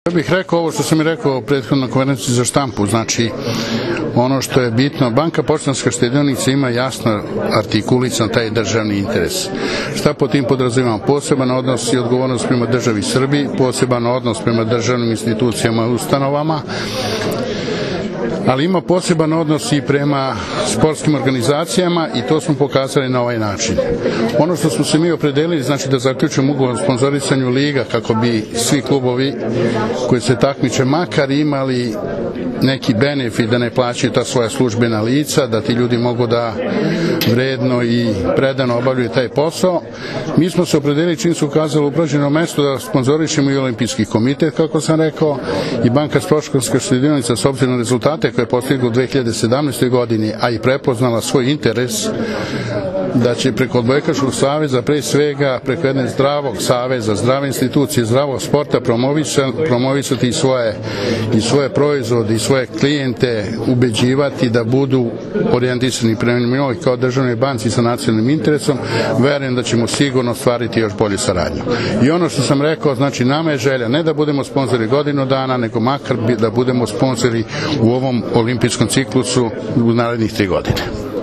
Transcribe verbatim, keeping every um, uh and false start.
Ja bih rekao ovo što sam i rekao u prethodnoj konferenciji za štampu, znači ono što je bitno, Banka Poštanska štedionica ima jasno artikulisan taj državni interes. Šta po tim podrazumijamo? Poseban odnos i odgovornost prema državi Srbiji, poseban odnos prema državnim institucijama i ustanovama, ali ima poseban odnos i prema sportskim organizacijama i to smo pokazali na ovaj način. Ono što smo se mi opredelili, znači da zaključimo ugovor o sponzorisanju liga kako bi svi klubovi koji se takmiče makar imali neki benefit da ne plaćaju ta svoja službena lica, da ti ljudi mogu da vredno i predano obavljaju taj posao. Mi smo se opredelili čim su ukazali upražnjeno mesto da sponzorišemo i Olimpijski komitet, kako sam rekao, i Banka Poštanska štedionica s obzirom na rezultate koje je postigla u dve hiljade sedamnaestoj godini, a i prepoznala svoj interes da će preko Odbojkaškog saveza, pre svega preko jedne zdravog saveza, zdrave institucije, zdravog sporta promovisati i svoje, i svoje proizvode i svoje klijente, ubeđivati da budu orijentisani prema njoj kao državnoj banci sa nacionalnim interesom. Verujem da ćemo sigurno ostvariti još bolju saradnju. I ono što sam rekao, znači nama je želja ne da budemo sponzori godinu dana, nego makar da budemo sponzori u ovom olimpijskom ciklusu u narednih tri godine.